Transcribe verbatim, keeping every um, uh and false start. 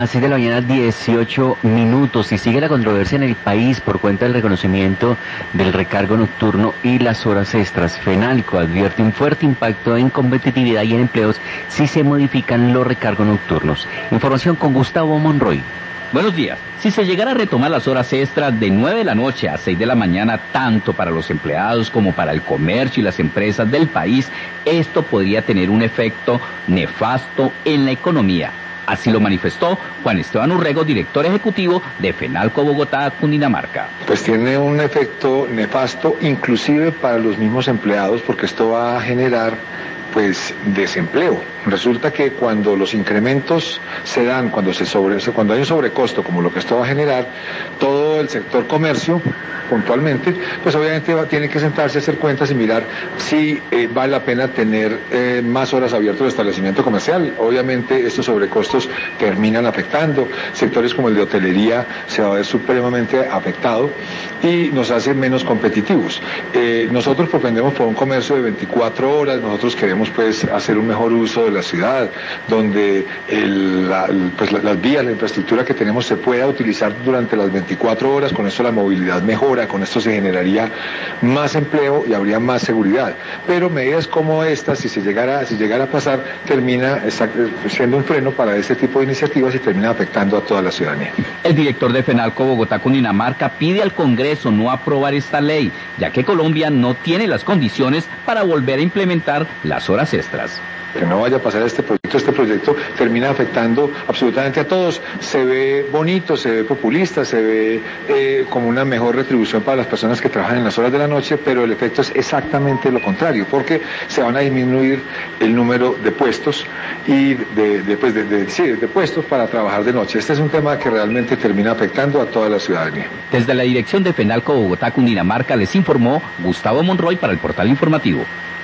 Así de la mañana, dieciocho minutos, y sigue la controversia en el país por cuenta del reconocimiento del recargo nocturno y las horas extras. Fenalco advierte un fuerte impacto en competitividad y en empleos si se modifican los recargos nocturnos. Información con Gustavo Monroy. Buenos días. Si se llegara a retomar las horas extras de nueve de la noche a seis de la mañana, tanto para los empleados como para el comercio y las empresas del país, esto podría tener un efecto nefasto en la economía. Así lo manifestó Juan Esteban Urrego, director ejecutivo de Fenalco Bogotá, Cundinamarca. Pues tiene un efecto nefasto inclusive para los mismos empleados, porque esto va a generar pues desempleo. Resulta que cuando los incrementos se dan, cuando se sobre, cuando hay un sobrecosto como lo que esto va a generar, todo el sector comercio, puntualmente, pues obviamente va, tiene que sentarse a hacer cuentas y mirar si eh, vale la pena tener eh, más horas abiertos el establecimiento comercial. Obviamente estos sobrecostos terminan afectando. Sectores como el de hotelería se va a ver supremamente afectado y nos hace menos competitivos. Eh, nosotros propendemos por un comercio de veinticuatro horas, nosotros queremos pues hacer un mejor uso de la ciudad, donde el, la, pues, la, las vías, la infraestructura que tenemos se pueda utilizar durante las veinticuatro horas, con esto la movilidad mejora, con esto se generaría más empleo y habría más seguridad. Pero medidas como estas, si se llegara, si llegara a pasar, termina siendo un freno para este tipo de iniciativas y termina afectando a toda la ciudadanía. El director de Fenalco Bogotá, Cundinamarca, pide al Congreso no aprobar esta ley, ya que Colombia no tiene las condiciones para volver a implementar las horas extras. Que no vaya a pasar este proyecto, este proyecto termina afectando absolutamente a todos. Se ve bonito, se ve populista, se ve eh, como una mejor retribución para las personas que trabajan en las horas de la noche, pero el efecto es exactamente lo contrario, porque se van a disminuir el número de puestos y de, de, pues de, de, sí, de puestos para trabajar de noche. Este es un tema que realmente termina afectando a toda la ciudadanía. Desde la dirección de Fenalco Bogotá, Cundinamarca, les informó Gustavo Monroy para el Portal Informativo.